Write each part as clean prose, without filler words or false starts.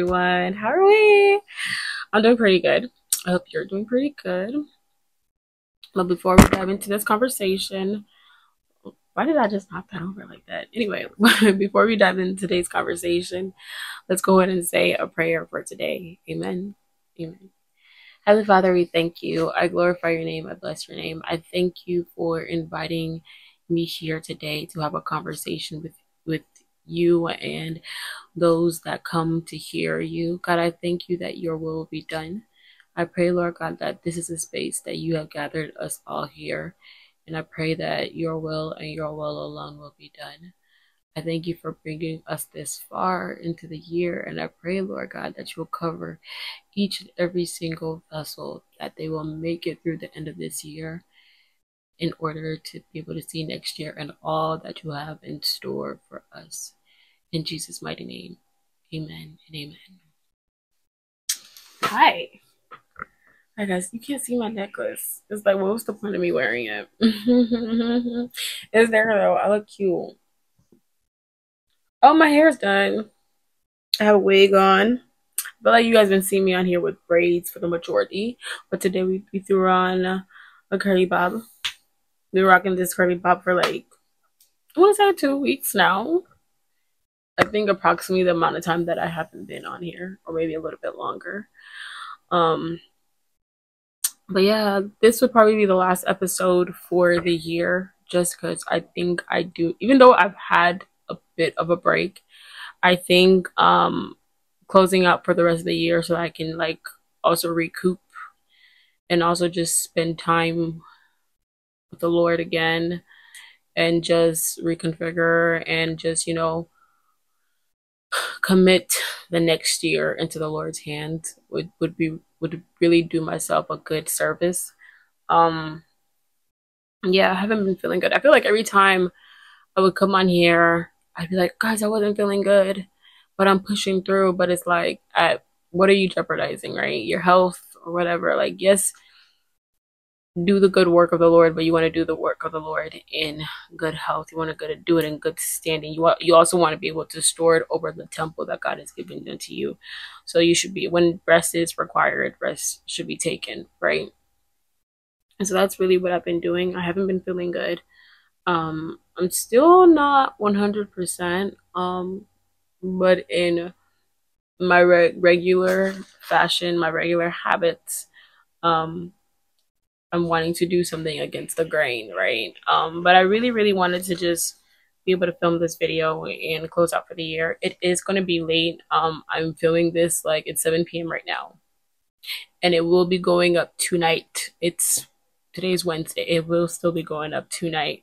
everyone. How are we? I'm doing pretty good. I hope you're doing pretty good. But before we dive into this conversation, why did I just knock that over like that? Anyway, before we dive into today's conversation, let's go ahead and say a prayer for today. Amen. Amen. Heavenly Father, we thank you. I glorify your name. I bless your name. I thank you for inviting me here today to have a conversation with you and those that come to hear you. God, I thank you that your will be done. I pray, Lord God, that this is a space that you have gathered us all here. And I pray that your will and your will alone will be done. I thank you for bringing us this far into the year. And I pray, Lord God, that you will cover each and every single vessel, that they will make it through the end of this year in order to be able to see next year and all that you have in store for us. In Jesus' mighty name, amen and amen. Hi. Hi guys, you can't see my necklace. It's like, what was the point of me wearing it? It's there though. I look cute. Oh, my hair's done. I have a wig on. I feel like you guys been seeing me on here with braids for the majority, but today we threw on a curly bob. Been rocking this curly bob for like, I want to say 2 weeks now. I think approximately the amount of time that I haven't been on here, or maybe a little bit longer. But yeah, this would probably be the last episode for the year, just because I think I do, even though I've had a bit of a break, I think closing out for the rest of the year so I can like also recoup and also just spend time with the Lord again and just reconfigure and just, commit the next year into the Lord's hand would really do myself a good service. Yeah, I haven't been feeling good. I feel like every time I would come on here, I'd be like, guys, I wasn't feeling good, but I'm pushing through. But it's like, what are you jeopardizing, right? Your health or whatever. Like, yes, do the good work of the Lord, but you want to do the work of the Lord in good health. You want to do it in good standing. You also want to be able to store it over the temple that God has given unto you. So you should be, when rest is required, rest should be taken, right? And so that's really what I've been doing. I haven't been feeling good. I'm still not 100%, but in my regular fashion, my regular habits, I'm wanting to do something against the grain, right? But I really, really wanted to just be able to film this video and close out for the year. It is going to be late. I'm filming this like it's 7 p.m. right now, and it will be going up tonight. Today's Wednesday. It will still be going up tonight.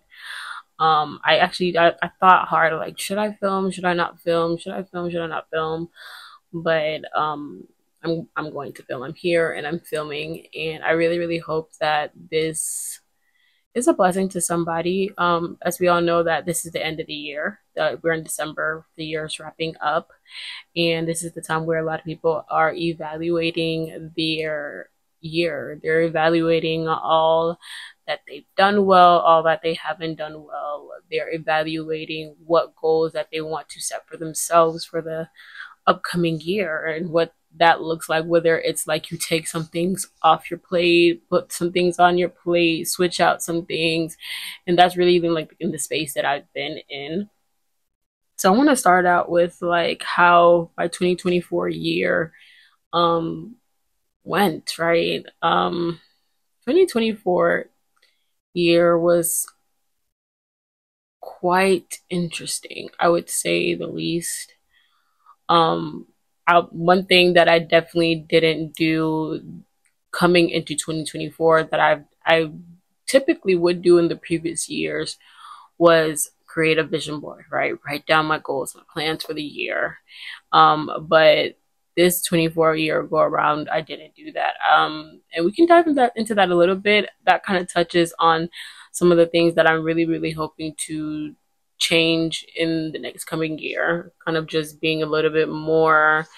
I thought hard, like, should I film? Should I not film? Should I film? Should I not film? But I'm going to film. I'm here and I'm filming, and I really, really hope that this is a blessing to somebody. As we all know that this is the end of the year. We're in December, the year is wrapping up, and this is the time where a lot of people are evaluating their year. They're evaluating all that they've done well, all that they haven't done well. They're evaluating what goals that they want to set for themselves for the upcoming year and what that looks like, whether it's like you take some things off your plate, put some things on your plate, switch out some things. And that's really been like in the space that I've been in. So I want to start out with like how my 2024 year went, right? 2024 year was quite interesting, I would say the least. One thing that I definitely didn't do coming into 2024 that I typically would do in the previous years was create a vision board, right? Write down my goals, my plans for the year. But this 24 year go around, I didn't do that. And we can dive into that a little bit. That kind of touches on some of the things that I'm really, really hoping to change in the next coming year. Kind of just being a little bit more,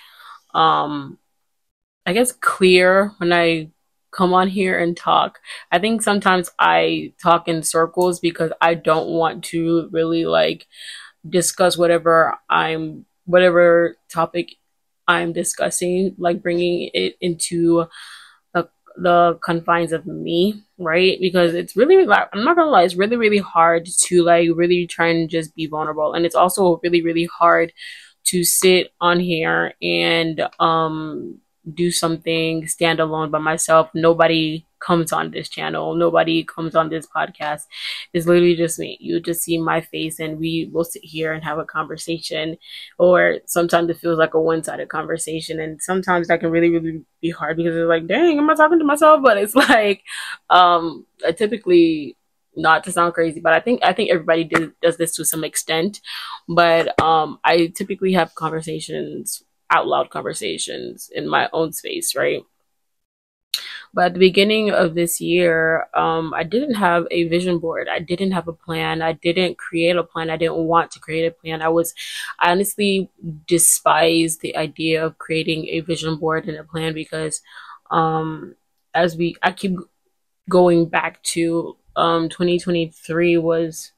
I guess, clear when I come on here and talk. I think sometimes I talk in circles because I don't want to really like discuss whatever topic I'm discussing, like bringing it into the confines of me, right? Because it's really, like, I'm not gonna lie, it's really, really hard to like really try and just be vulnerable. And it's also really, really hard to sit on here and do something stand alone by myself. Nobody comes on this channel, nobody comes on this podcast. It's literally just me. You just see my face and we will sit here and have a conversation. Or sometimes it feels like a one-sided conversation, and sometimes that can really, really be hard because it's like, dang, am I talking to myself? But it's like I typically, not to sound crazy, but I think everybody does this to some extent. But I typically have conversations, out loud conversations in my own space, right? But at the beginning of this year, I didn't have a vision board. I didn't have a plan. I didn't create a plan. I didn't want to create a plan. I honestly despised the idea of creating a vision board and a plan because, um, I keep going back to, 2023 was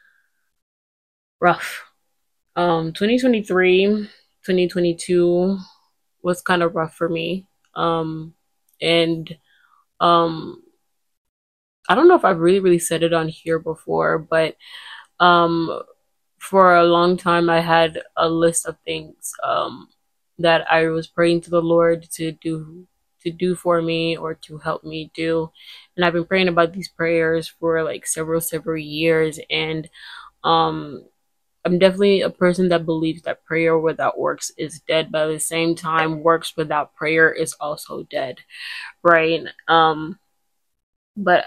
rough. 2023, 2022 was kind of rough for me. And um, I don't know if I've really, really said it on here before, but um, for a long time, I had a list of things that I was praying to the Lord to do for me or to help me do. And I've been praying about these prayers for like several years. And um, I'm definitely a person that believes that prayer without works is dead, but at the same time, works without prayer is also dead, right? But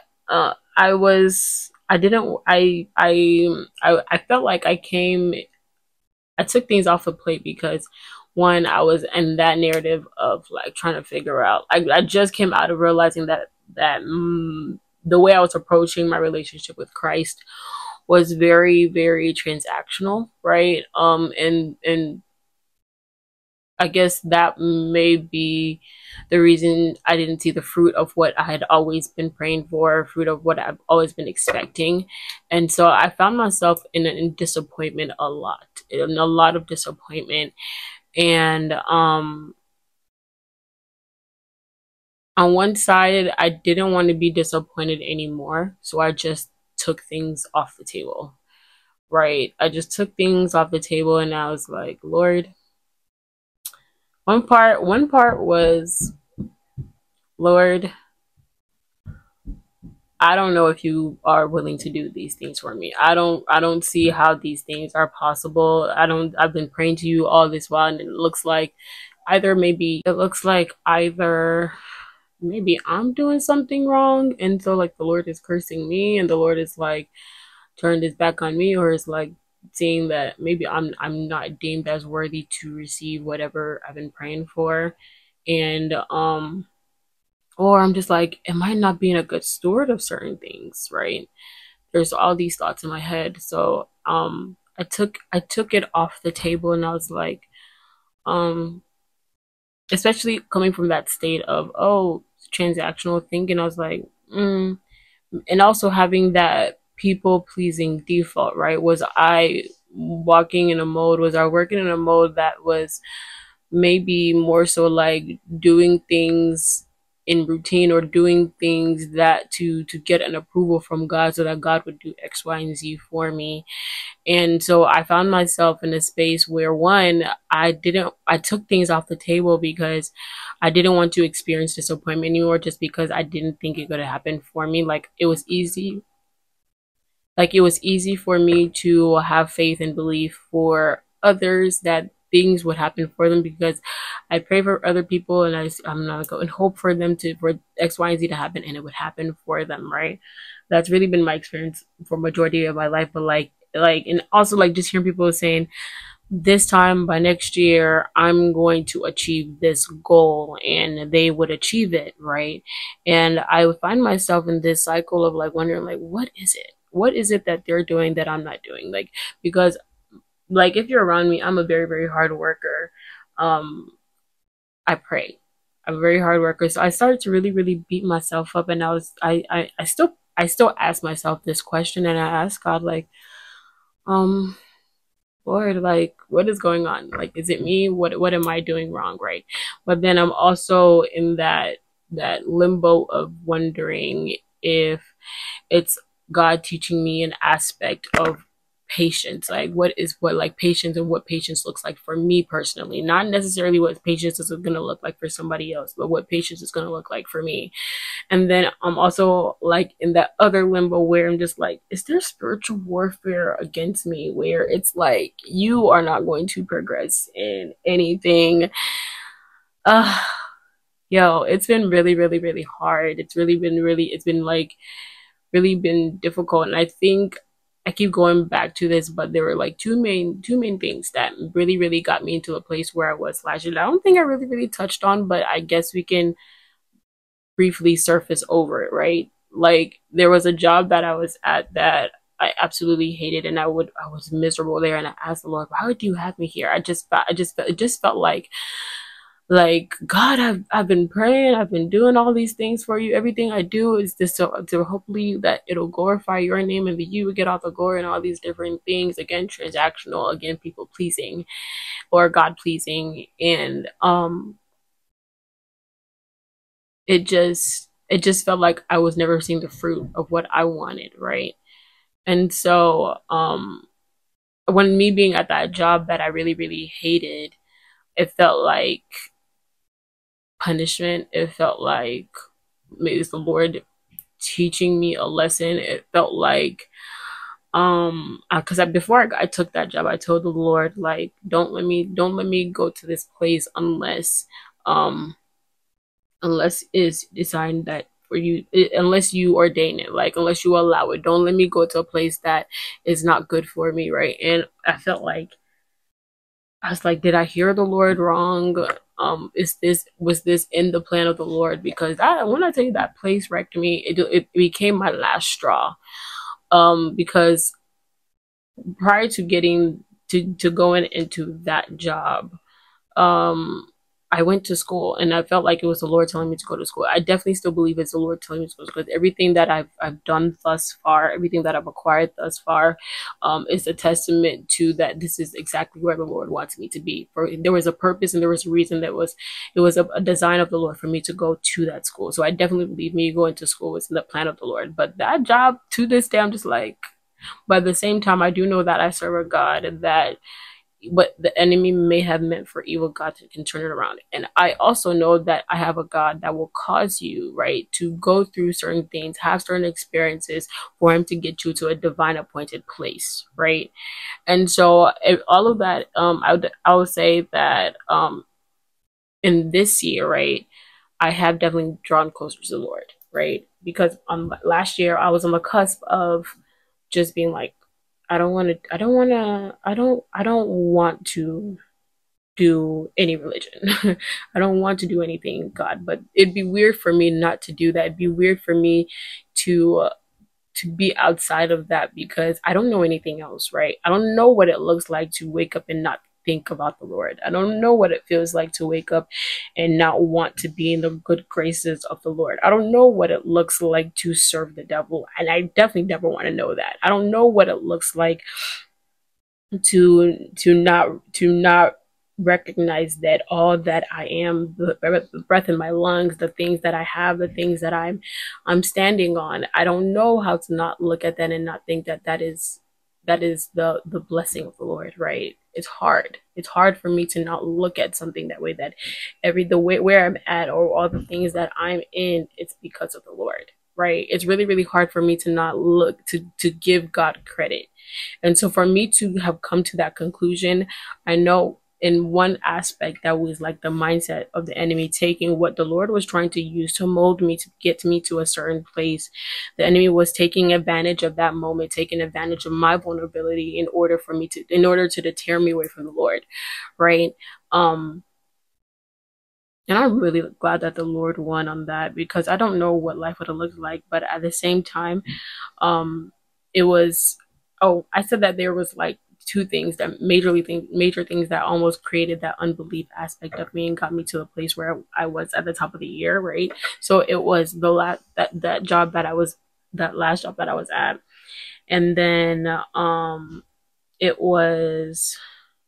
I didn't, I felt like I took things off the plate because one, I was in that narrative of like trying to figure out, I just came out of realizing that the way I was approaching my relationship with Christ was very, very transactional, right? And I guess that may be the reason I didn't see the fruit of what I had always been praying for, fruit of what I've always been expecting. And so I found myself in disappointment a lot, in a lot of disappointment. And on one side, I didn't want to be disappointed anymore. So I just took things off the table, right? I just took things off the table and I was like, Lord, one part was, Lord, I don't know if you are willing to do these things for me. I don't see how these things are possible. I've been praying to you all this while and it looks like either maybe I'm doing something wrong, and so like the Lord is cursing me and the Lord is like turned his back on me, or is like seeing that maybe I'm not deemed as worthy to receive whatever I've been praying for. And or I'm just like, am I not being a good steward of certain things, right? There's all these thoughts in my head. So I took it off the table and I was like, um especially coming from that state of, oh, transactional thinking, I was like, and also having that people pleasing default, right? Was I working in a mode that was maybe more so like doing things in routine, or doing things that to get an approval from God so that God would do X, Y, and Z for me. And so I found myself in a space where, one, I took things off the table because I didn't want to experience disappointment anymore, just because I didn't think it could happen for me. Like it was easy for me to have faith and belief for others that things would happen for them, because I pray for other people and I'm not going to hope for them for X, Y, and Z to happen, and it would happen for them, right? That's really been my experience for majority of my life. But and also like just hearing people saying, this time by next year I'm going to achieve this goal, and they would achieve it, right? And I would find myself in this cycle of like wondering, like, what is it that they're doing that I'm not doing? Like, because like if you're around me, I'm a very, very hard worker. um I pray. I'm a very hard worker. So I started to really, really beat myself up, and I still ask myself this question, and I ask God, like, um Lord, like, what is going on? Like, is it me? What am I doing wrong, right? But then I'm also in that limbo of wondering if it's God teaching me an aspect of patience, like what like patience and what patience looks like for me personally, not necessarily what patience is going to look like for somebody else, but what patience is going to look like for me. And then I'm also like in that other limbo where I'm just like, is there spiritual warfare against me where it's like you are not going to progress in anything? uh Yo, it's been really, really, really hard. It's been like really been difficult. And I think I keep going back to this, but there were like two main things that really, really got me into a place where I was last year. I don't think I really, really touched on, but I guess we can briefly surface over it, right? Like there was a job that I was at that I absolutely hated, and I was miserable there, and I asked the Lord, why would you have me here? It just felt like God, I've been praying, I've been doing all these things for you. Everything I do is just to hopefully that it'll glorify your name and that you would get all the glory and all these different things. Again, transactional, again, people pleasing or God pleasing. And it just felt like I was never seeing the fruit of what I wanted, right? And so when me being at that job that I really, really hated, it felt like punishment. It felt like maybe it's the Lord teaching me a lesson. It felt like because before I took that job, I told the Lord, like, don't let me go to this place um unless it's designed that for you, unless you ordain it, like unless you allow it. Don't let me go to a place that is not good for me, right? And I was like, did I hear the Lord wrong? Was this in the plan of the Lord? Because when I tell you that place wrecked me, it became my last straw. Because prior to getting to going into that job, um I went to school and I felt like it was the Lord telling me to go to school. I definitely still believe it's the Lord telling me to go to school. Everything that I've done thus far, everything that I've acquired thus far, is a testament to that this is exactly where the Lord wants me to be. For there was a purpose and there was a reason that was it was a design of the Lord for me to go to that school. So I definitely believe me going to school was in the plan of the Lord. But that job to this day, I'm just like, but at the same time, I do know that I serve a God and that what the enemy may have meant for evil, God can turn it around. And I also know that I have a God that will cause you, right, to go through certain things, have certain experiences for him to get you to a divine appointed place, right? And so all of that, I would say that in this year, right, I have definitely drawn closer to the Lord, right? Because last year I was on the cusp of just being like, I don't want to do any religion. I don't want to do anything God, but it'd be weird for me not to do that. It'd be weird for me to to be outside of that because I don't know anything else, right? I don't know what it looks like to wake up and not think about the Lord. I don't know what it feels like to wake up and not want to be in the good graces of the Lord. I don't know what it looks like to serve the devil, and I definitely never want to know that. I don't know what it looks like to not recognize that all that I am, the breath in my lungs, the things that I have, the things that I'm standing on. I don't know how to not look at that and not think that that is the blessing of the Lord, right? It's hard. It's hard for me to not look at something that way. That the way where I'm at or all the things that I'm in, it's because of the Lord, right? It's really, really hard for me to not look to give God credit. And so for me to have come to that conclusion, I know in one aspect that was like the mindset of the enemy taking what the Lord was trying to use to mold me to get me to a certain place. The enemy was taking advantage of that moment, taking advantage of my vulnerability in order to deter me away from the Lord, right? Um and I'm really glad that the Lord won on that because I don't know what life would have looked like, but at the same time, um it was I said that there was like two things that major things that almost created that unbelief aspect of me and got me to a place where I was at the top of the year, right? So it was that job that last job that I was at. And then it was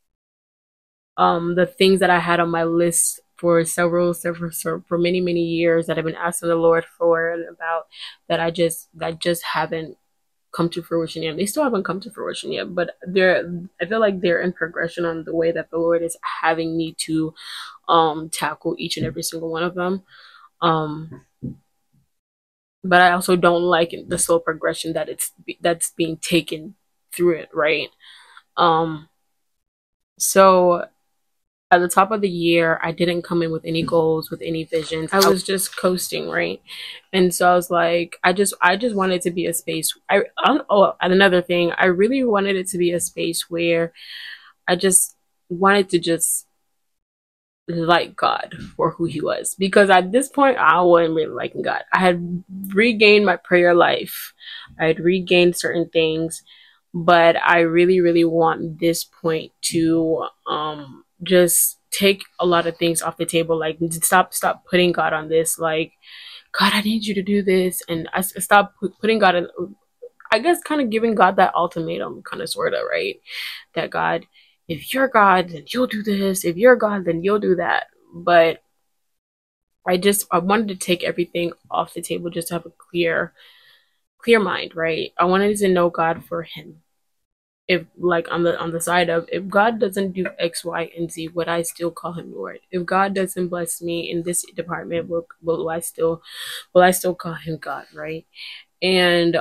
the things that I had on my list for for many years that I've been asking the Lord for and about, that just haven't come to fruition yet. They still haven't come to fruition yet, but I feel like they're in progression on the way that the Lord is having me to tackle each and every single one of them. Um but I also don't like the slow progression that's being taken through it, right? Um so at the top of the year, I didn't come in with any goals, with any visions. I was just coasting, right? And so I was like, I just wanted to be a space. Oh, and another thing, I really wanted it to be a space where I just wanted to just like God for who He was, because at this point I wasn't really liking God. I had regained my prayer life, I had regained certain things, but I really want this point to just take a lot of things off the table. Like, stop putting God on this. Like, God, I need you to do this, and I stop putting God in. I guess kind of giving God that ultimatum, kind of sorta, right? That God, if you're God, then you'll do this. If you're God, then you'll do that. But I wanted to take everything off the table, just to have a clear mind, right? I wanted to know God for Him. If, like, on the side of, if God doesn't do X, Y, and Z, would I still call Him Lord? If God doesn't bless me in this department, will I still call Him God, right? And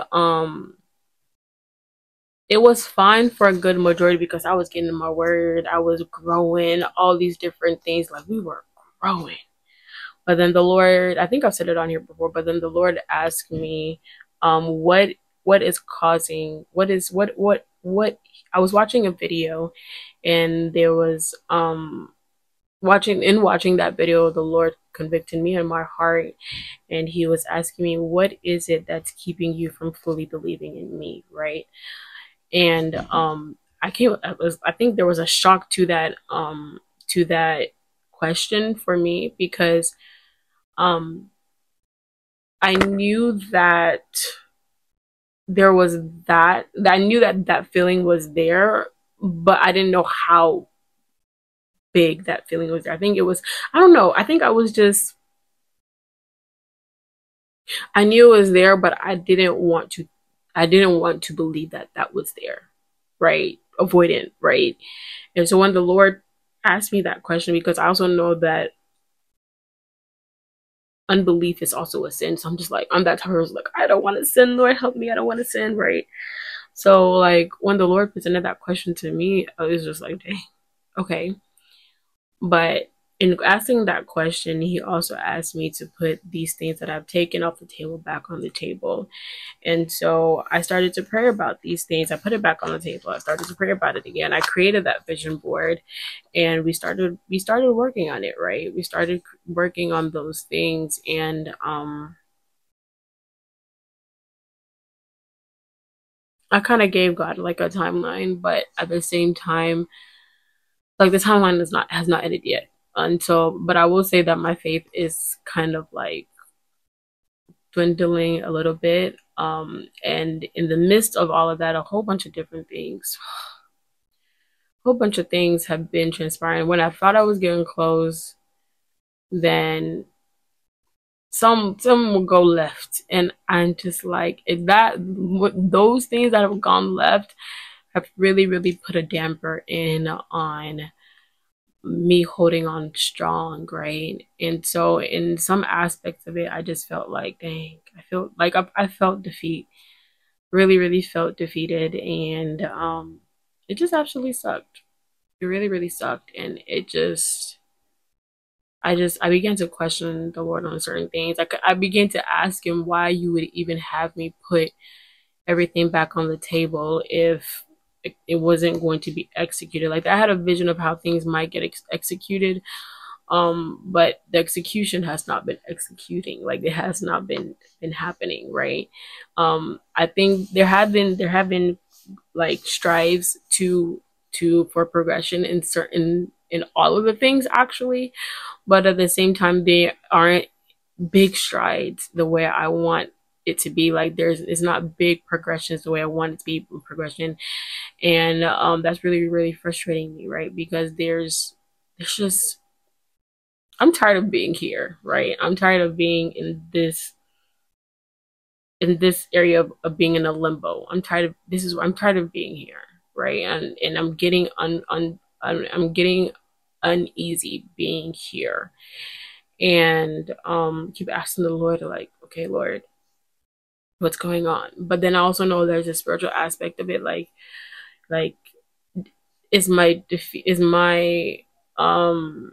it was fine for a good majority because I was getting my word, I was growing, all these different things. Like, we were growing. But then the Lord, I think I've said it on here before, but then the Lord asked me, what is causing, what I was watching a video, and there was watching that video, the Lord convicted me in my heart, and He was asking me, what is it that's keeping you from fully believing in me, right? And I think there was a shock to that question for me, because um I knew that there was that I knew that that feeling was there, but I didn't know how big that feeling was there. I think it was, I don't know, I think I knew it was there, but I didn't want to believe that that was there, right? Avoidant, right? And so when the Lord asked me that question, because I also know that unbelief is also a sin. So I'm just like, I'm that type of person, like, I don't want to sin, Lord help me, I don't want to sin, right? So, like, when the Lord presented that question to me, I was just like, dang, okay. But in asking that question, He also asked me to put these things that I've taken off the table back on the table. And so I started to pray about these things. I put it back on the table. I started to pray about it again. I created that vision board, and we started working on it, right? We started working on those things, and I kind of gave God like a timeline, but at the same time, like, the timeline has not ended yet. And so, but I will say that my faith is kind of like dwindling a little bit. And in the midst of all of that, a whole bunch of different things, a whole bunch of things have been transpiring. When I thought I was getting close, then some will go left, and I'm just like, those things that have gone left have really put a damper in on me holding on strong, right? And so in some aspects of it, I just felt like, dang, I felt like I felt defeat, really felt defeated, and it just absolutely sucked. It really sucked, and I began to question the Lord on certain things. I began to ask Him why you would even have me put everything back on the table if it wasn't going to be executed. Like, I had a vision of how things might get executed, but the execution has not been executing. Like, it has not been happening, right? I think there have been like strives to for progression in certain in all of the things, actually, but at the same time they aren't big strides the way I want it to be. Like it's not big progressions the way I want it to be progression. And that's really, really frustrating me, right? Because there's just, I'm tired of being here, right? I'm tired of being in this area of being in a limbo. I'm tired of being here, right? And I'm getting I'm getting uneasy being here. And keep asking the Lord, like, okay, Lord, what's going on? But then I also know there's a spiritual aspect of it, like is my defeat is um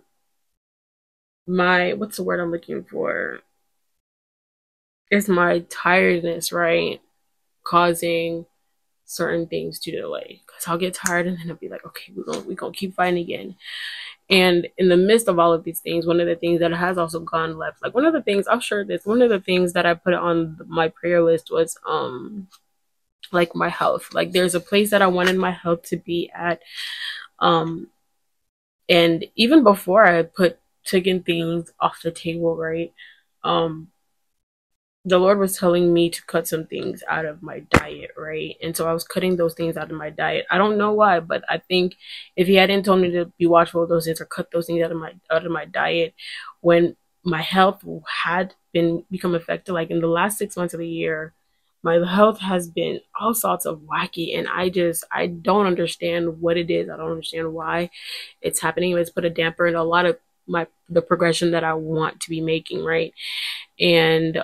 my what's the word I'm looking for? Is my tiredness, right, causing certain things to delay? Because I'll get tired and then I'll be like, okay, we're gonna keep fighting again. And in the midst of all of these things, one of the things that has also gone left, like one of the things I'll share this, one of the things that I put on my prayer list was like my health. Like there's a place that I wanted my health to be at. Um and even before I put taking things off the table, right? Um the Lord was telling me to cut some things out of my diet, right? And so I was cutting those things out of my diet. I don't know why, but I think if He hadn't told me to be watchful of those things or cut those things out of my diet, when my health had been become affected, like in the last 6 months of the year, my health has been all sorts of wacky, and I don't understand what it is. I don't understand why it's happening. It's put a damper in a lot of the progression that I want to be making, right? And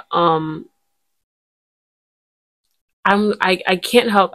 I can't help,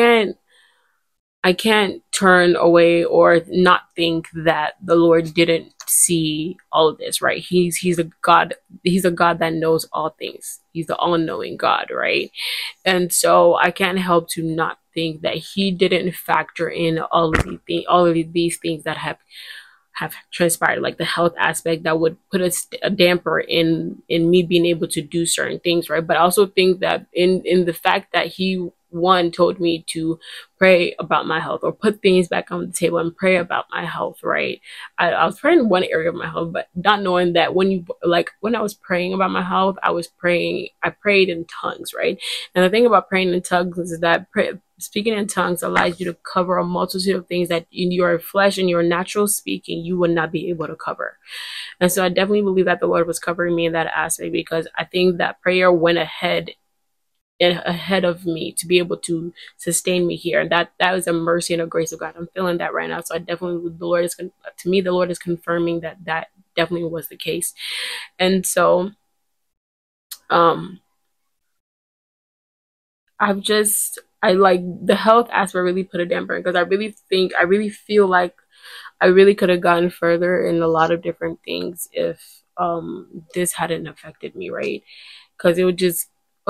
I can't turn away or not think that the Lord didn't see all of this, right? He's a God that knows all things. He's the all-knowing God, right? And so I can't help to not think that He didn't factor in all of these things that have transpired, like the health aspect that would put a damper in me being able to do certain things, right? But I also think that in the fact that He one told me to pray about my health or put things back on the table and pray about my health, right? I was praying in one area of my health, but not knowing that when I was praying about my health, I prayed in tongues, right? And the thing about praying in tongues is that speaking in tongues allows you to cover a multitude of things that in your flesh and your natural speaking you would not be able to cover. And so I definitely believe that the Lord was covering me in that aspect, because I think that prayer went ahead of me to be able to sustain me here, and that was a mercy and a grace of God. I'm feeling that right now. So I definitely, the Lord is confirming that definitely was the case. And so I like the health aspect really put a damper, because I really feel like I really could have gotten further in a lot of different things if this hadn't affected me, right? Because it would just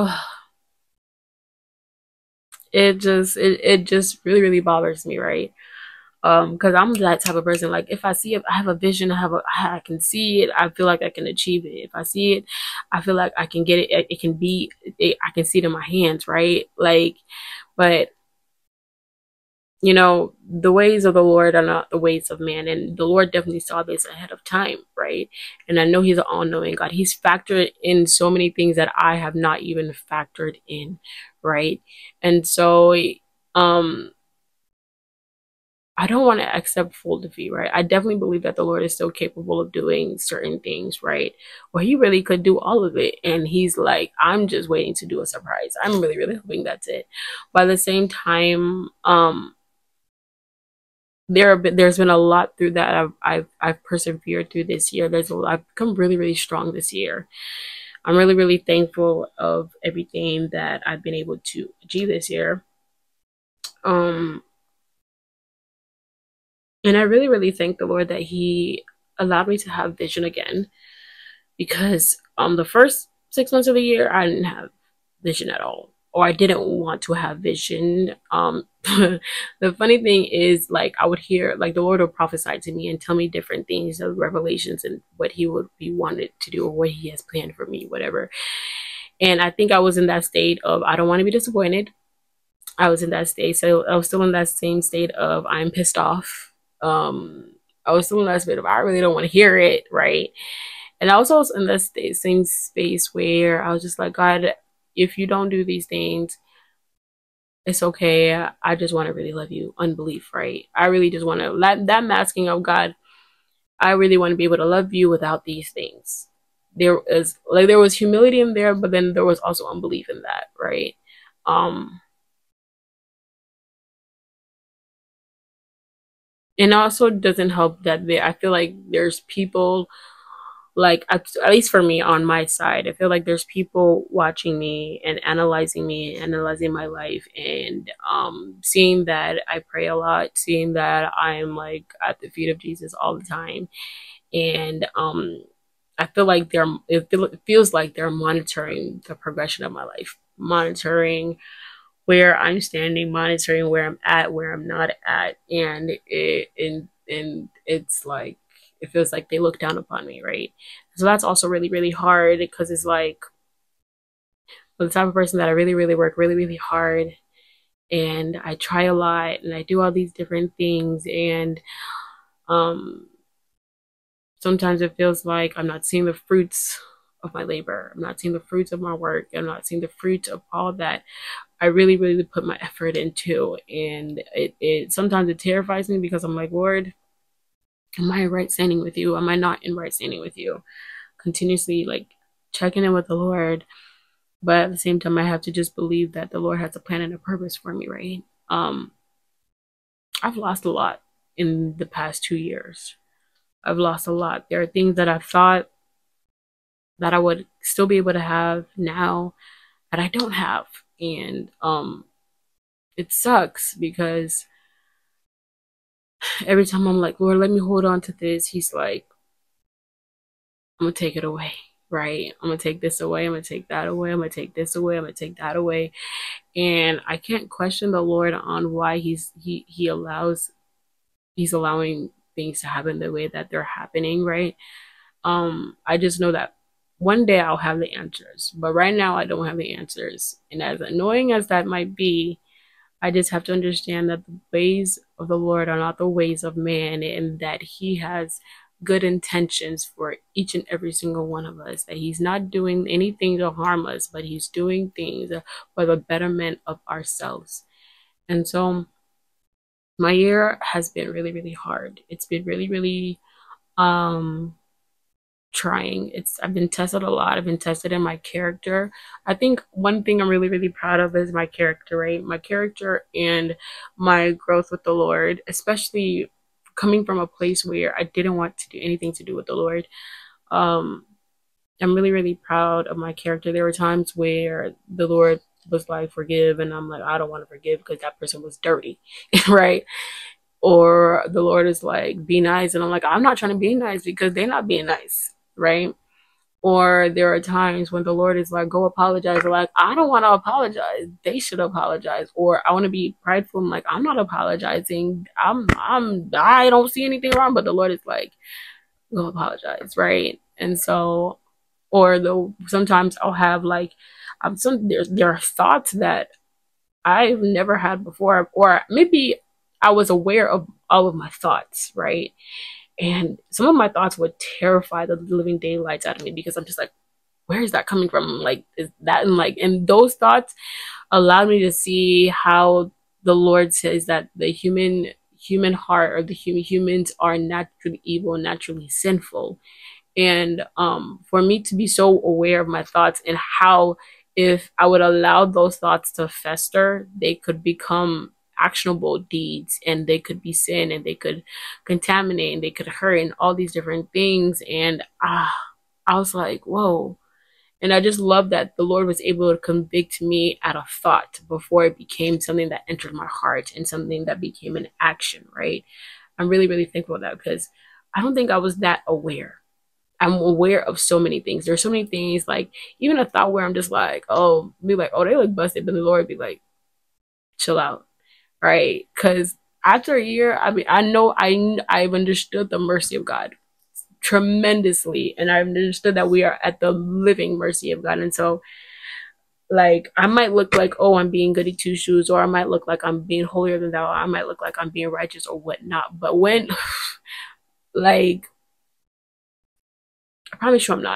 it just really, really bothers me, right? Because I'm that type of person. Like if I see it, I have a vision, I can see it, I feel like I can achieve it. If I see it, I feel like I can get it. I can see it in my hands, right? Like, but the ways of the Lord are not the ways of man. And the Lord definitely saw this ahead of time, right? And I know He's an all-knowing God. He's factored in so many things that I have not even factored in, right? And so I don't want to accept full defeat, right? I definitely believe that the Lord is still capable of doing certain things, right? Or He really could do all of it. And He's like, I'm just waiting to do a surprise. I'm really, really hoping that's it. But at the same time, there's been a lot through that I've persevered through this year. I've become really, really strong this year. I'm really, really thankful of everything that I've been able to achieve this year. And I really, really thank the Lord that He allowed me to have vision again, because the first 6 months of the year I didn't have vision at all, or I didn't want to have vision. The funny thing is, like, I would hear, like, the Lord would prophesy to me and tell me different things of revelations and what He wanted to do or what He has planned for me, whatever. And I think I was in that state of I don't want to be disappointed. I was in that state, so I was still in that same state of I'm pissed off. I was still in that state of I really don't want to hear it, right? And I was also in that same space where I was just like, God, if you don't do these things, it's okay. I just want to really love you. Unbelief, right? I really just want to, that masking of God, I really want to be able to love you without these things. There was humility in there, but then there was also unbelief in that, right? Um, and also doesn't help that I feel like there's people, like at least for me on my side, I feel like there's people watching me, analyzing my life, and seeing that I pray a lot, seeing that I'm like at the feet of Jesus all the time, and I feel like it feels like they're monitoring the progression of my life, monitoring where I'm standing, monitoring where I'm at, where I'm not at, and it's like it feels like they look down upon me, right? So that's also really really hard because it's like I'm the type of person that I really really work really really hard, and I try a lot, and I do all these different things, and um sometimes it feels like I'm not seeing the fruits of my labor. I'm not seeing the fruits of my work. I'm not seeing the fruits of all that I really, really put my effort into. And it sometimes it terrifies me because I'm like, Lord, am I in right standing with you? Am I not in right standing with you? Continuously like checking in with the Lord. But at the same time, I have to just believe that the Lord has a plan and a purpose for me, right? I've lost a lot in the past 2 years. I've lost a lot. There are things that I thought that I would still be able to have now that I don't have. And it sucks because every time I'm like, Lord, let me hold on to this, he's like, I'm gonna take it away, right? I'm gonna take this away, I'm gonna take that away, I'm gonna take this away, I'm gonna take that away. And I can't question the Lord on why he's allowing things to happen the way that they're happening, right? I just know that one day I'll have the answers, but right now I don't have the answers. And as annoying as that might be, I just have to understand that the ways of the Lord are not the ways of man, and that he has good intentions for each and every single one of us, that he's not doing anything to harm us, but he's doing things for the betterment of ourselves. And so my year has been really, really hard. It's been really, really um trying. I've been tested a lot. I've been tested in my character. I think one thing I'm really really proud of is my character, right? My character and my growth with the Lord, especially coming from a place where I didn't want to do anything to do with the Lord. Um I'm really really proud of my character. There were times where the Lord was like forgive, and I'm like I don't want to forgive because that person was dirty, right? Or the Lord is like, be nice. And I'm like, I'm not trying to be nice because they're not being nice, right? Or there are times when the Lord is like, go apologize. Or like, I don't want to apologize. They should apologize. Or I want to be prideful. I'm like, I'm not apologizing. I don't see anything wrong. But the Lord is like, go apologize, right? And so, or though sometimes I'll have like, there are thoughts that I've never had before, or maybe I was aware of all of my thoughts, right? And some of my thoughts would terrify the living daylights out of me because I'm just like, where is that coming from? Like, is that and those thoughts allowed me to see how the Lord says that the human heart, or the humans are naturally evil, naturally sinful. And for me to be so aware of my thoughts and how if I would allow those thoughts to fester, they could become actionable deeds, and they could be sin, and they could contaminate, and they could hurt, and all these different things. And I was like, whoa. And I just love that the Lord was able to convict me at a thought before it became something that entered my heart and something that became an action, right? I'm really, really thankful for that because I don't think I was that aware. I'm aware of so many things. There's so many things, like even a thought where I'm just like, oh, be like, oh, they look busted, but the Lord be like, chill out, right? Because after a year, I mean, I know I've understood the mercy of God tremendously, and I've understood that we are at the living mercy of God. And so, like, I might look like, oh, I'm being goody two shoes, or I might look like I'm being holier than thou, or I might look like I'm being righteous or whatnot. But when, like, I promise you, I'm not.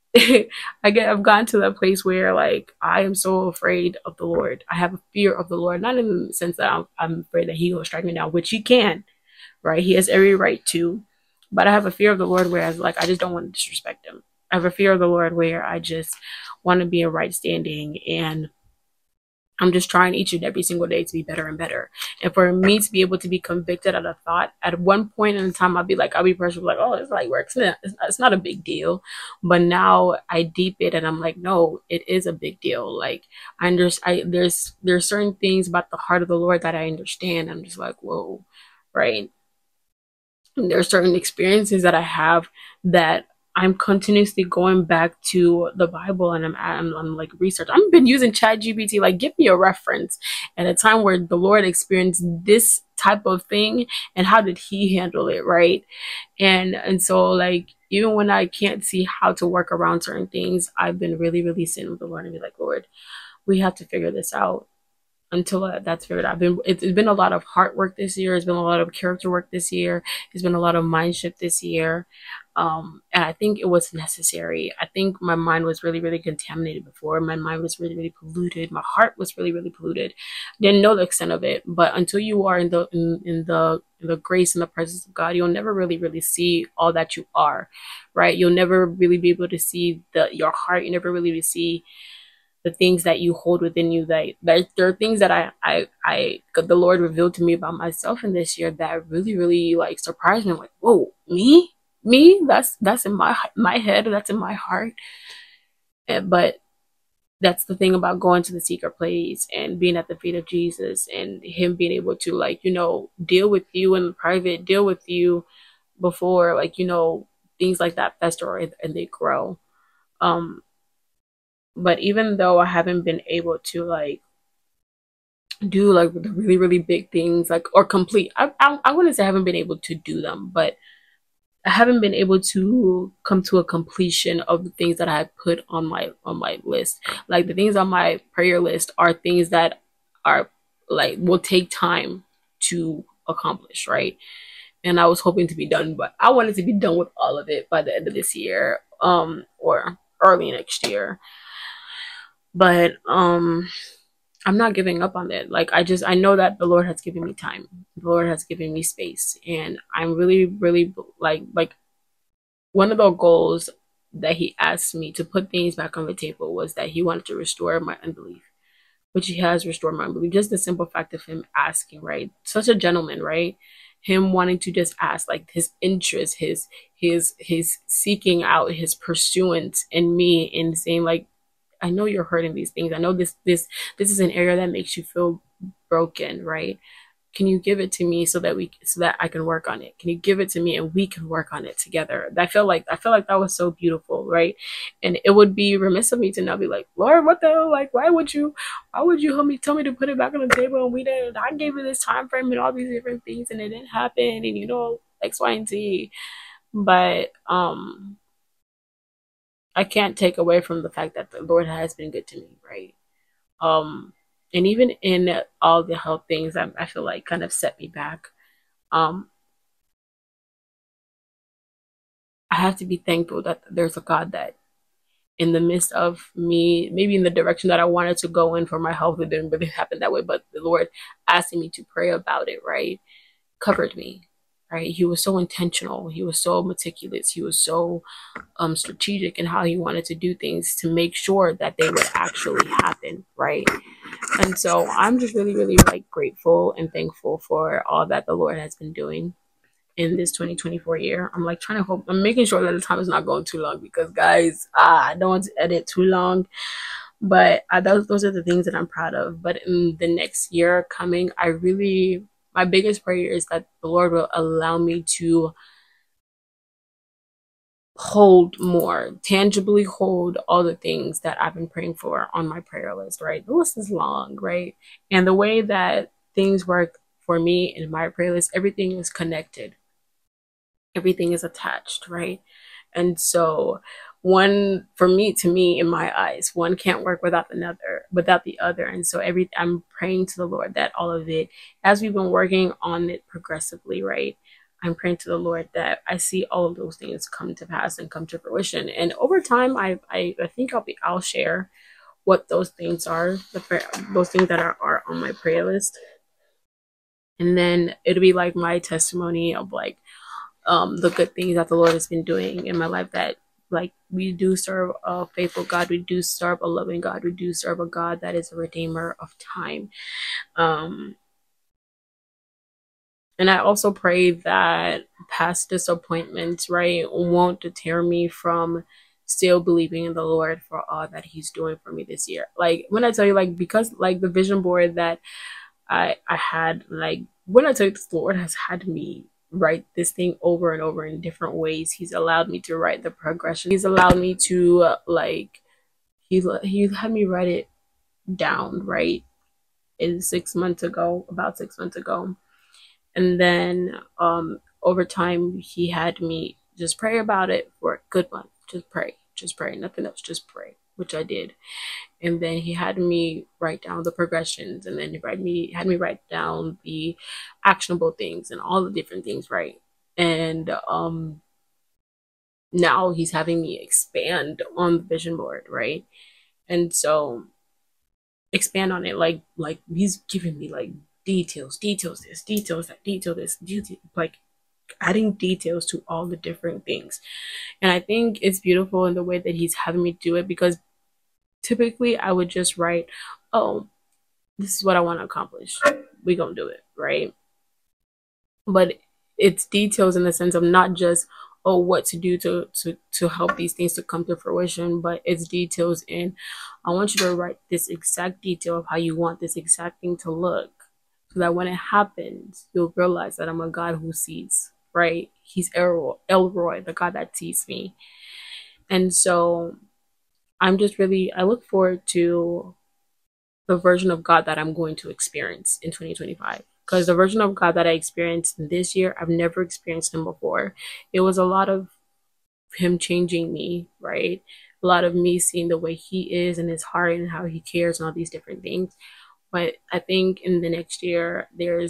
I've gotten to that place where like I am so afraid of the Lord. I have a fear of the Lord, not in the sense that I'm afraid that He will strike me down, which He can, right? He has every right to, but I have a fear of the Lord, whereas like I just don't want to disrespect Him. I have a fear of the Lord where I just want to be in right standing, and I'm just trying each and every single day to be better and better. And for me to be able to be convicted at a thought, at one point in time, I'll be personally like, oh, it's like works. It's not a big deal. But now I deep it and I'm like, no, it is a big deal. Like there's certain things about the heart of the Lord that I understand. I'm just like, whoa, right? And there's certain experiences that I have that I'm continuously going back to the Bible, and I'm like research. I've been using ChatGPT, like give me a reference at a time where the Lord experienced this type of thing and how did He handle it, right? And so like even when I can't see how to work around certain things, I've been really, really sitting with the Lord and be like, Lord, we have to figure this out until that's figured out. It's been a lot of heart work this year. It's been a lot of character work this year. It's been a lot of mind shift this year. And I think it was necessary. I think my mind was really, really contaminated before. My mind was really, really polluted. My heart was really, really polluted. Didn't know the extent of it, but until you are in the grace and the presence of God, you'll never really, really see all that you are, right? You'll never really be able to see your heart. You never really see the things that you hold within you, that there are things that the Lord revealed to me about myself in this year that really, really like surprised me. I'm like, whoa, me, that's in my head, that's in my heart. But that's the thing about going to the secret place and being at the feet of Jesus and Him being able to like, deal with you in private, deal with you before like, things like that fester and they grow. But even though I haven't been able to like do like the really, really big things, like, or complete, I wouldn't say I haven't been able to do them, but I haven't been able to come to a completion of the things that I had put on my list. Like the things on my prayer list are things that are like will take time to accomplish, right? And I was hoping to be done, but I wanted to be done with all of it by the end of this year, or early next year. But I'm not giving up on it. Like I know that the Lord has given me time. The Lord has given me space, and I'm really, really like one of the goals that He asked me to put things back on the table was that He wanted to restore my unbelief, which He has restored my unbelief. Just the simple fact of Him asking, right? Such a gentleman, right? Him wanting to just ask, like his interest, his seeking out, his pursuance in me, and saying like, I know you're hurting these things. I know this is an area that makes you feel broken, right? Can you give it to me so that I can work on it? Can you give it to me and we can work on it together? I feel like that was so beautiful, right? And it would be remiss of me to not be like, Lord, what the hell? Like, why would you help me, tell me to put it back on the table, and we didn't? I gave you this time frame and all these different things, and it didn't happen, and X, Y, and Z. But I can't take away from the fact that the Lord has been good to me, right? Um, and even in all the health things that I feel like kind of set me back, um, I have to be thankful that there's a God that, in the midst of me, maybe in the direction that I wanted to go in for my health, it didn't really happen that way, but the Lord asking me to pray about it, right? Covered me, right? He was so intentional. He was so meticulous. He was so strategic in how He wanted to do things to make sure that they would actually happen, right? And so I'm just really, really like grateful and thankful for all that the Lord has been doing in this 2024 year. I'm like trying to hope, I'm making sure that the time is not going too long, because guys, I don't want to edit too long. But those are the things that I'm proud of. But in the next year coming, my biggest prayer is that the Lord will allow me to tangibly hold all the things that I've been praying for on my prayer list, right? The list is long, right? And the way that things work for me in my prayer list, everything is connected, everything is attached, right? And so to me, in my eyes, one can't work without the other. And so I'm praying to the Lord that all of it, as we've been working on it progressively, right? I'm praying to the Lord that I see all of those things come to pass and come to fruition. And over time, I think I'll share what those things are, those things that are on my prayer list. And then it'll be like my testimony of like the good things that the Lord has been doing in my life, that like we do serve a faithful God, we do serve a loving God, we do serve a God that is a redeemer of time. And I also pray that past disappointments, right, won't deter me from still believing in the Lord for all that He's doing for me this year. Like when I tell you, like, because like the vision board that I had, like when I tell you, the Lord has had me write this thing over and over in different ways. He's allowed me to write the progression. He's allowed me to he had me write it down, right, in 6 months ago, about 6 months ago. And then over time he had me just pray about it for a good month. Just pray, nothing else, just pray, which I did. And then he had me write down the progressions, and then he had me write down the actionable things and all the different things, right? And now he's having me expand on the vision board, right? And so expand on it, like he's giving me like details, this, details that, detail this, like adding details to all the different things. And I think it's beautiful in the way that he's having me do it, because typically I would just write, oh, this is what I want to accomplish, we gonna do it, right? But it's details in the sense of not just, oh, what to do to help these things to come to fruition, but it's details in, I want you to write this exact detail of how you want this exact thing to look, so that when it happens, you'll realize that I'm a God who sees, right? He's Elroy, the God that sees me. And so I look forward to the version of God that I'm going to experience in 2025. Because the version of God that I experienced this year, I've never experienced him before. It was a lot of him changing me, right? A lot of me seeing the way he is and his heart and how he cares and all these different things. But I think in the next year,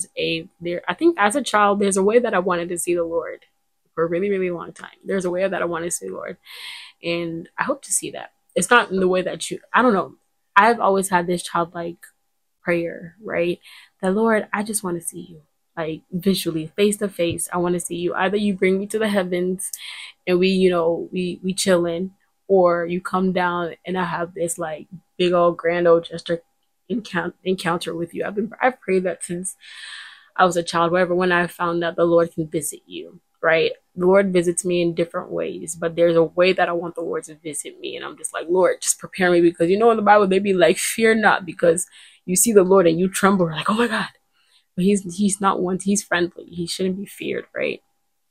I think as a child, there's a way that I wanted to see the Lord for a really, really long time. There's a way that I want to see the Lord. And I hope to see that. It's not in the way that I don't know. I've always had this childlike prayer, right? That Lord, I just want to see you, like visually, face to face. I want to see you. Either you bring me to the heavens and we chilling, or you come down and I have this like big old grand old gesture encounter with you. I've prayed that since I was a child, wherever, when I found out the Lord can visit you, right? The Lord visits me in different ways, but there's a way that I want the Lord to visit me. And I'm just like, Lord, just prepare me, because in the Bible, they be like, fear not, because you see the Lord and you tremble, like, oh my God. But he's not one, he's friendly. He shouldn't be feared, right?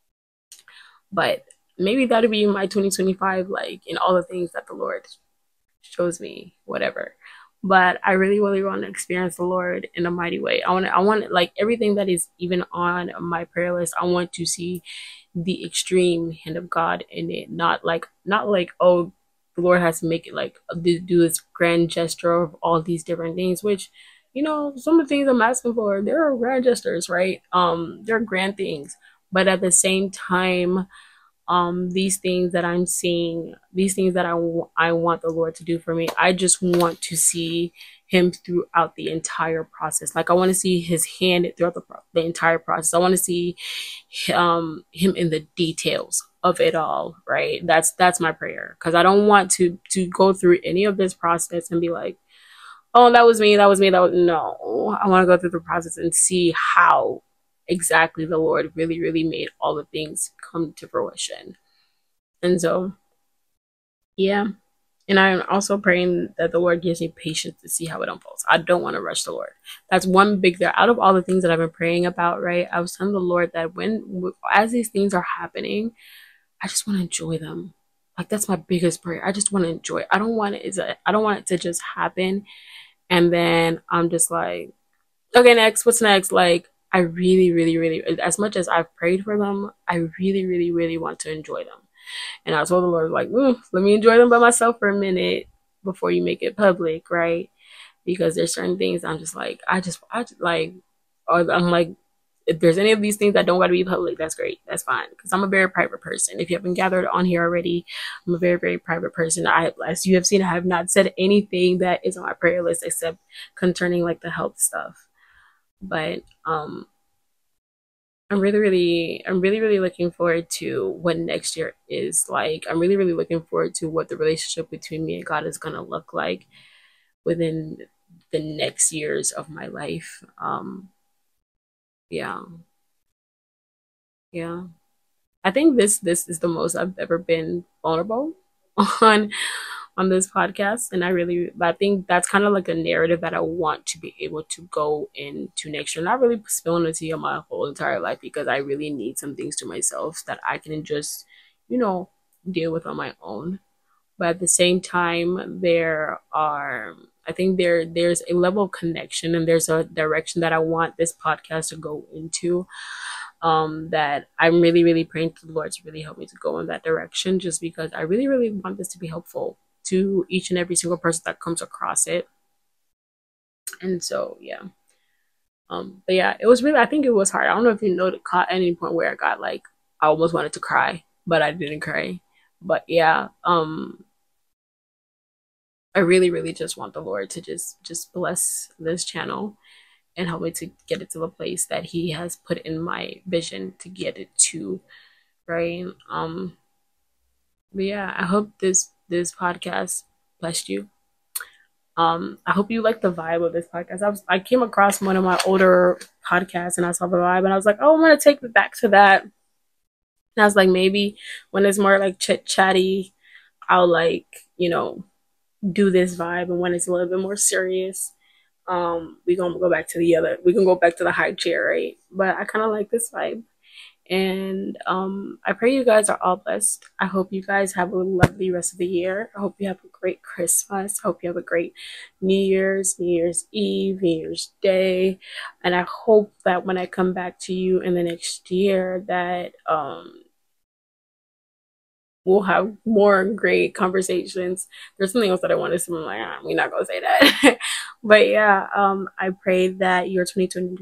But maybe that'll be my 2025, like in all the things that the Lord shows me, whatever. But I really, really want to experience the Lord in a mighty way. I want like everything that is even on my prayer list. I want to see the extreme hand of God in it. Not like, oh, the Lord has to make it like do this grand gesture of all these different things, which, some of the things I'm asking for, they're grand gestures, right? They're grand things. But at the same time, these things that I'm seeing, these things that I want the Lord to do for me, I just want to see him throughout the entire process. Like I want to see his hand throughout the entire process. I want to see him in the details of it all, right? That's my prayer, because I don't want to go through any of this process and be like, oh, that was me, no. I want to go through the process and see how exactly the Lord really, really made all the things come to fruition. And so, yeah. And I'm also praying that the Lord gives me patience to see how it unfolds. I don't want to rush the Lord. That's one big thing. Out of all the things that I've been praying about, right? I was telling the Lord that as these things are happening, I just want to enjoy them. Like that's my biggest prayer. I just want to enjoy it. I don't want it to just happen and then I'm just like, okay, next, what's next? Like, I really, really, really, as much as I've prayed for them, I really, really, really want to enjoy them. And I told the Lord, like, let me enjoy them by myself for a minute before you make it public, right? Because there's certain things I'm just like, I just like, or I'm like, if there's any of these things that don't got to be public, that's great. That's fine. Because I'm a very private person. If you haven't gathered on here already, I'm a very, very private person. As you have seen, I have not said anything that is on my prayer list except concerning like the health stuff. But I'm really looking forward to what next year is like. I'm really looking forward to what the relationship between me and God is gonna look like within the next years of my life. Yeah, yeah. I think this is the most I've ever been vulnerable on on this podcast, and I think that's kind of like a narrative that I want to be able to go into next year. Not really spilling the tea on my whole entire life because I really need some things to myself that I can just, you know, deal with on my own. But at the same time, I think there's a level of connection and there's a direction that I want this podcast to go into, that I'm really praying to the Lord to really help me to go in that direction, just because I really want this to be helpful to each and every single person that comes across it. And so yeah. But yeah, it was really, I think it was hard. I don't know if you know, caught any point where I got like, I almost wanted to cry, but I didn't cry. But yeah, I really just want the Lord to just bless this channel and help me to get it to the place that He has put in my vision to get it to, right? But yeah, I hope this podcast blessed you. I hope you like the vibe of this podcast. I came across one of my older podcasts and I saw the vibe and I was like, oh, I'm gonna take it back to that. And I was like, maybe when it's more like chit chatty, I'll like, do this vibe, and when it's a little bit more serious, we gonna go back to we can go back to the high chair, right? But I kind of like this vibe, and I pray you guys are all blessed. I hope you guys have a lovely rest of the year. I hope you have a great Christmas. I hope you have a great New Year's Eve, New Year's Day, and I hope that when I come back to you in the next year that we'll have more great conversations. There's something else that I want to say. I'm like, we're not gonna say that. But yeah, I pray that your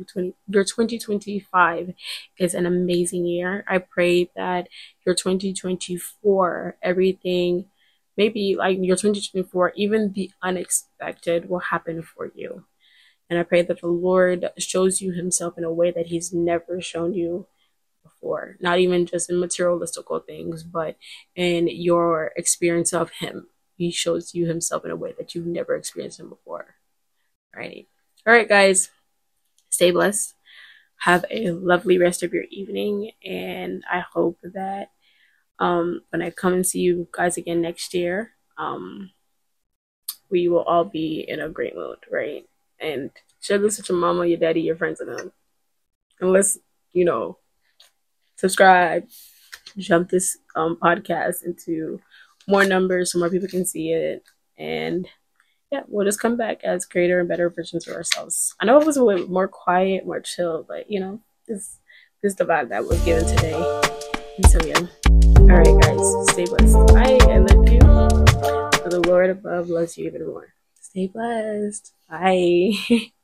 2025 is an amazing year. I pray that your 2024, everything, maybe like your 2024, even the unexpected will happen for you. And I pray that the Lord shows you Himself in a way that He's never shown you before, not even just in materialistical things, but in your experience of Him. He shows you Himself in a way that you've never experienced Him before. Alrighty. All right, guys. Stay blessed. Have a lovely rest of your evening, and I hope that when I come and see you guys again next year, we will all be in a great mood, right? And share this with your mama, your daddy, your friends, and them. And let's, subscribe, jump this podcast into more numbers so more people can see it. And yeah, we'll just come back as greater and better versions of ourselves. I know it was a little more quiet, more chill, but this is the vibe that was given today. And so yeah. All right, guys, stay blessed. Bye. I love you. For the Lord above loves you even more. Stay blessed. Bye.